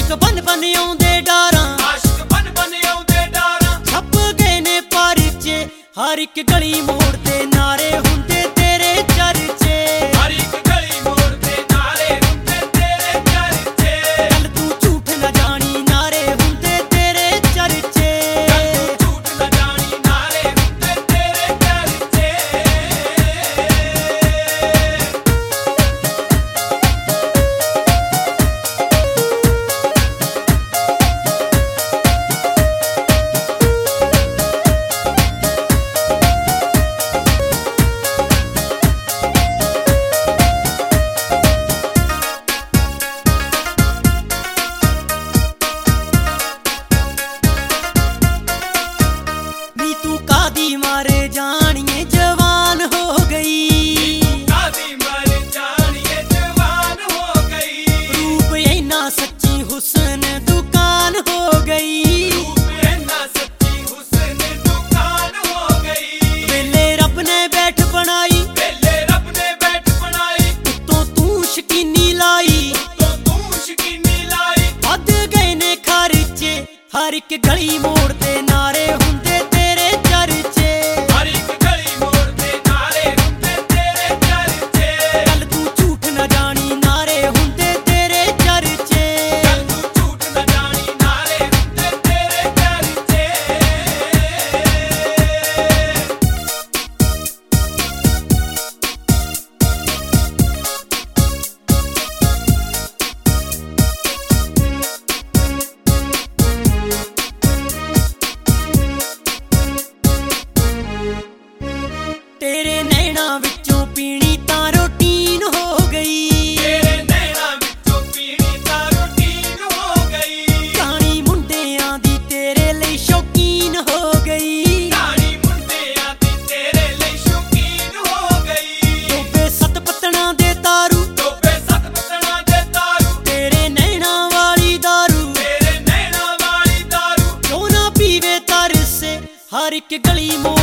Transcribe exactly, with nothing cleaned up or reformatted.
ਆਸ਼ਿਕ ਬਨ ਬਨ ਆਉਂਦੇ ਡਾਰਾਂ ਆਸ਼ਿਕ ਬਨ ਬਨ ਆਉਂਦੇ ਡਾਰਾਂ ਛੱਪ ਗਏ ਨੇ ਪਰਚੇ ਹਰ ਇੱਕ ਗਲੀ ਮੋੜ ਤੇ ਨਾਰੇ ਹੁੰਦੇ ਤੇਰੇ ਚਰਚੇ ਹਰ ਇੱਕ ਗਲੀ ਮੋੜ ਤੇ ਨਾਰੇ ਹੁੰਦੇ ਤੇਰੇ ਚਰਚੇ ਗੱਲ ਤੂੰ ਝੂਠ ਨਾ ਜਾਣੀ ਨਾਰੇ ਹੁੰਦੇ ਤੇਰੇ ਚਰਚੇ ਗੱਲ ਤੂੰ ਝੂਠ ਨਾ ਜਾਣੀ ਨਾਰੇ ਹੁੰਦੇ ਤੇਰੇ ਚਰਚੇ ਕਾਦੀ ਮਾਰੇ ਜਾਣੀਏ ਜਵਾਨ ਹੋ ਗਈ ਕਾਦੀ ਮਾਰੇ ਜਾਣੀਏ ਜਵਾਨ ਹੋ ਗਈ ਰੂਪ ਇੰਨਾ ਸੱਚੀ ਹੁਸਨ ਦੁਕਾਨ ਹੋ ਗਈ ਰੂਪ ਇੰਨਾ ਸੱਚੀ ਹੁਸਨ ਦੁਕਾਨ ਹੋ ਗਈ ਵੇਲੇ ਰੱਬ ਨੇ ਬੈਠ ਬਣਾਈ ਵੇਲੇ ਰੱਬ ਨੇ ਬੈਠ ਬਣਾਈ ਉੱਤੋਂ ਤੂੰ ਸ਼ਕੀਨੀ ਲਾਈ ਉੱਤੋਂ ਤੂੰ ਸ਼ਕੀਨੀ ਲਾਈ ਵੱਧ ਗਏ ਨੇ ਖਰਚੇ ਹਰ ਇੱਕ ਗਲੀ ਮੋੜ ਤੇ ਨਾਰੇ ਹੁੰਦੇ ਤੇਰੇ ਚਰਚੇ ਹਰ ਇੱਕ ਗਲੀ ਮੋੜ ਤੇ ਨਾਰੇ ਹੁੰਦੇ ਤੇਰੇ ਚਰਚੇ ਗੱਲ ਤੂੰ ਝੂਠ ਨਾ ਜਾਣੀ ਨਾਰੇ ਹੁੰਦੇ ਤੇਰੇ ਚਰਚੇ ਗੱਲ ਤੂੰ ਝੂਠ ਨਾ ਜਾਣੀ ਨਾਰੇ ਹੁੰਦੇ ਤੇਰੇ ਚਰਚੇ ਤੇਰੇ ਨੈਣਾਂ ਵਿੱਚੋਂ ਪੀਣੀ ਤਾਂ ਰੋਟੀਨ ਹੋ ਗਈ ਤੇਰੇ ਨੈਣਾਂ ਵਿੱਚੋਂ ਪੀਣੀ ਤਾਂ ਰੁਟੀਨ ਹੋ ਗਈ ਕਹਾਣੀ ਮੁੰਡਿਆਂ ਦੀ ਤੇਰੇ ਲਈ ਸ਼ੌਕੀਨ ਹੋ ਗਈ ਕਹਾਣੀ ਮੁੰਡਿਆਂ ਦੀ ਤੇਰੇ ਲਈ ਸ਼ੌਕੀਨ ਹੋ ਗਈ ਟੋਬੇ ਸੱਤ ਪੱਤਣਾ ਦੇ ਤਾਰੂ ਟੋਬੇ ਸੱਤ ਪੱਤਣਾ ਦੇ ਤਾਰੂ ਤੇਰੇ ਨੈਣਾਂ ਵਾਲੀ ਦਾਰੂ ਤੇਰੇ ਨੈਣਾਂ ਵਾਲੀ ਦਾਰੂ ਕਿਉਂ ਨਾ ਪੀਵੇ ਤਰਸੇ ਹਰ ਇੱਕ ਗਲੀ ਮੋੜ